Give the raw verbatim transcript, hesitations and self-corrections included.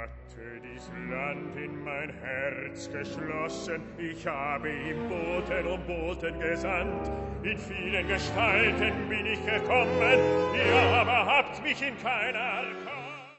hatte dies Land in mein Herz geschlossen, ich habe ihm Boten um Boten gesandt, in vielen Gestalten bin ich gekommen, ihr aber habt mich in keiner